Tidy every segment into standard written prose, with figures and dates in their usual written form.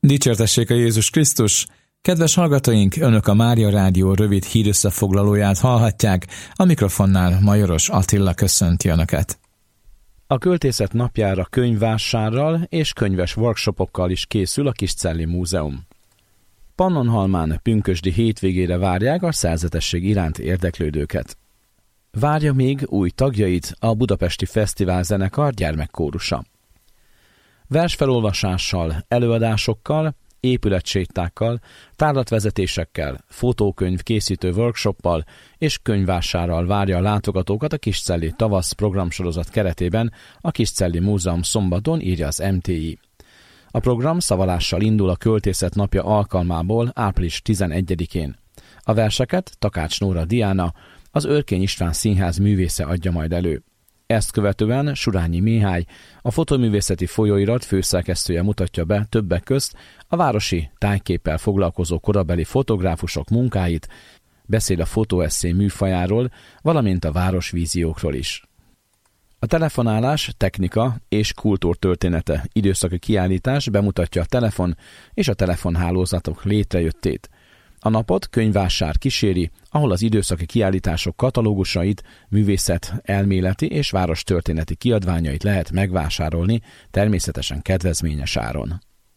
Dicsértessék a Jézus Krisztus! Kedves hallgatóink, Önök a Mária Rádió rövid hírösszefoglalóját hallhatják, a mikrofonnál Majoros Attila köszönti Önöket. A költészet napjára könyvvásárral és könyves workshopokkal is készül a Kiscelli Múzeum. Pannonhalmán pünkösdi hétvégére várják a szerzetesség iránt érdeklődőket. Várja még új tagjait a Budapesti Fesztivál Zenekar gyermekkórusa. Versfelolvasással, előadásokkal, épületsétákkal, tárlatvezetésekkel, fotókönyv készítő workshoppal és könyvvásárral várja a látogatókat a Kiscelli tavasz programsorozat keretében a Kiscelli Múzeum szombaton, írja az MTI. A program szavalással indul a Költészet napja alkalmából április 11-én. A verseket Takács Nóra Diana, az Örkény István Színház művésze adja majd elő. Ezt követően Surányi Mihály, a Fotóművészeti Folyóirat főszerkesztője mutatja be többek közt a városi tájképpel foglalkozó korabeli fotográfusok munkáit, beszél a fotóesszé műfajáról, valamint a városvíziókról is. A telefonálás, technika és kultúrtörténete időszaki kiállítás bemutatja a telefon és a telefonhálózatok létrejöttét. A napot könyvvásár kíséri, ahol az időszaki kiállítások katalógusait, művészet, elméleti és várostörténeti kiadványait lehet megvásárolni, természetesen kedvezményes áron.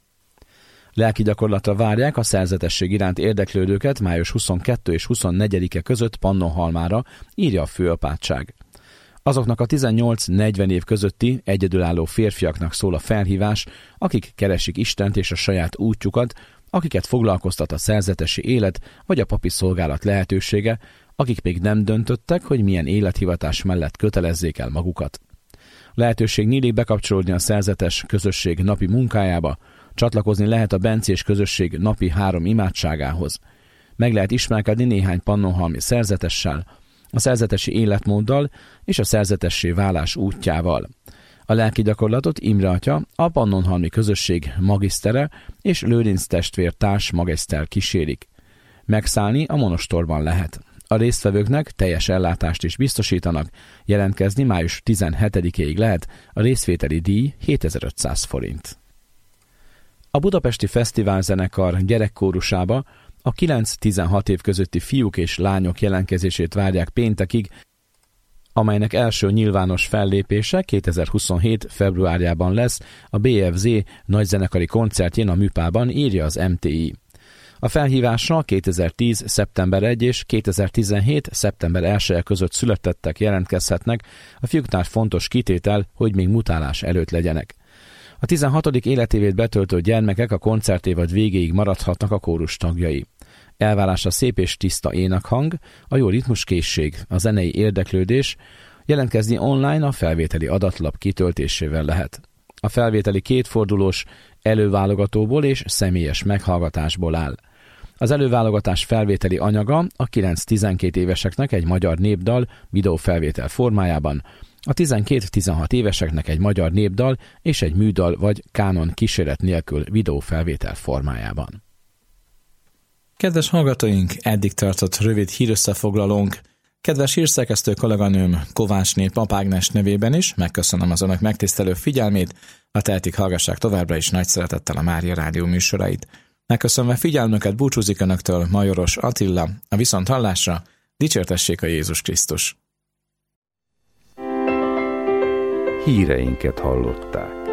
Lelki gyakorlatra várják a szerzetesség iránt érdeklődőket május 22 és 24-e között Pannonhalmára, írja a főapátság. Azoknak a 18-40 év közötti egyedülálló férfiaknak szól a felhívás, akik keresik Istent és a saját útjukat, akiket foglalkoztat a szerzetesi élet vagy a papi szolgálat lehetősége, akik még nem döntöttek, hogy milyen élethivatás mellett kötelezzék el magukat. Lehetőség nyílik bekapcsolódni a szerzetes közösség napi munkájába, csatlakozni lehet a bencés közösség napi 3 imádságához. Meg lehet ismerkedni néhány pannonhalmi szerzetessel, a szerzetesi életmóddal és a szerzetessé válás útjával. A lelki gyakorlatot Imre atya, a pannonhalmi közösség magisztere és Lőrinc testvér társ magiszter kísérik. Megszállni a monostorban lehet. A résztvevőknek teljes ellátást is biztosítanak, jelentkezni május 17-ig lehet, a részvételi díj 7500 forint. A Budapesti Fesztivál Zenekar gyerekkórusába a 9-16 év közötti fiúk és lányok jelentkezését várják péntekig, amelynek első nyilvános fellépése 2027. februárjában lesz a BFZ nagyzenekari koncertjén a Műpában, írja az MTI. A felhívásra 2010. szeptember 1 és 2017. szeptember 1 között születettek jelentkezhetnek, a fiúknál fontos kitétel, hogy még mutálás előtt legyenek. A 16. életévét betöltő gyermekek a koncertévad végéig maradhatnak a kórus tagjai. Elvárása szép és tiszta énekhang, a jó ritmuskészség, a zenei érdeklődés, jelentkezni online a felvételi adatlap kitöltésével lehet. A felvételi kétfordulós előválogatóból és személyes meghallgatásból áll. Az előválogatás felvételi anyaga a 9-12 éveseknek egy magyar népdal videófelvétel formájában, a 12-16 éveseknek egy magyar népdal és egy műdal vagy kánon kíséret nélkül videófelvétel formájában. Kedves hallgatóink, eddig tartott rövid hírösszefoglalónk. Kedves hírszerkesztő kolléganőm Kovácsné Papágnes nevében is megköszönöm az Önök megtisztelő figyelmét, ha tehetik, hallgassák továbbra is nagy szeretettel a Mária Rádió műsorait. Megköszönve figyelmüket búcsúzik Önöktől Majoros Attila, a viszonthallásra, dicsértessék a Jézus Krisztus! Híreinket hallották.